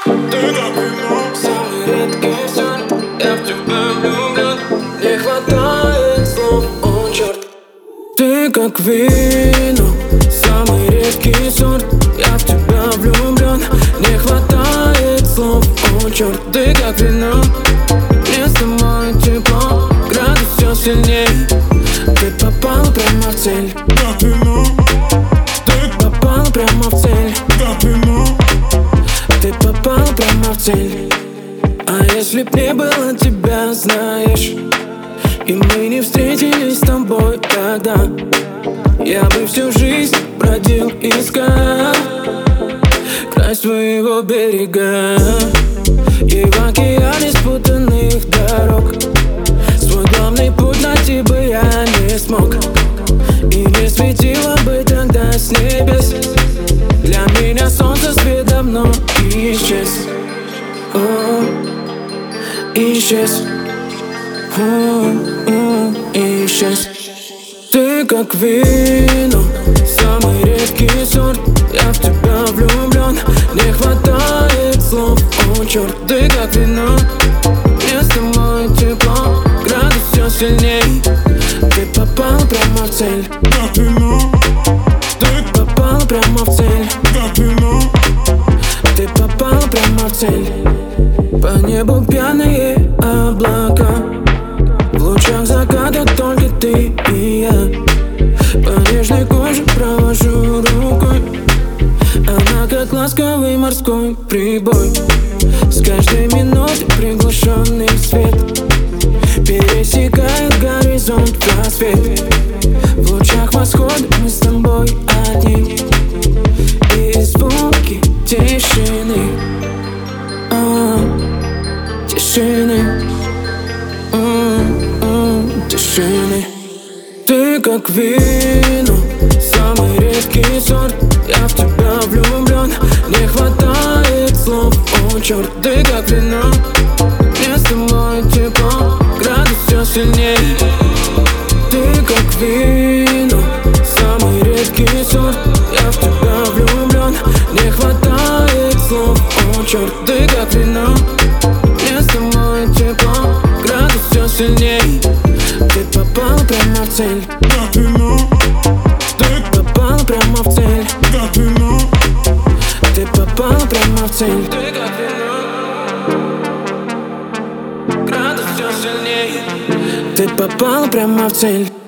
Ты как вино, самый редкий сорт. Я в тебя влюблен, не хватает слов, о черт. Ты как вино, самый редкий сорт. Я в тебя влюблен, не хватает слов, о черт. Ты как вино, не с тобой тепло, градус все сильней. Ты попал прямо в цель, как вино. Ты попал прямо в цель, как вино. Ты попал прямо в цель. А если б не было тебя, знаешь, и мы не встретились с тобой тогда, я бы всю жизнь бродил, искал край своего берега. И в океане спутанных дорог свой главный путь найти бы я не смог. И не светило бы тогда с небес. Для меня солнце свет давно исчез. О, исчез. Исчез. Ты как вино, самый редкий сорт. Я в тебя влюблен, не хватает слов, о черт. Ты как вино, не с тобой тепло, градус все сильней. Ты попал прямо в цель, как вино. Ты попал прямо в цель, как вино. Ты попал прямо в цель. По небу пьяные облака, в лучах заката только ты и я. По нежной коже провожу рукой, она как ласковый морской прибой. С каждой минуты приглушенный свет пересекает горизонт в рассвет. В лучах восхода мы с тобой одни, и звуки тишины, тишины, тишины. Ты как вино, самый редкий сорт. Я в тебя влюблен, не хватает слов, о черт. Ты как вино, не с тобой тепло, градус все сильней. Ты как вино, самый редкий сорт. Я в тебя влюблен, не хватает слов, о черт. Ты как вино, не с тобой тепло, градус все сильней. Ты попал прямо в цель, как вино. Ты попал прямо в цель, как вино. Ты попал прямо в цель. Ты как вино, градус все сильней. Ты попал прямо в цель.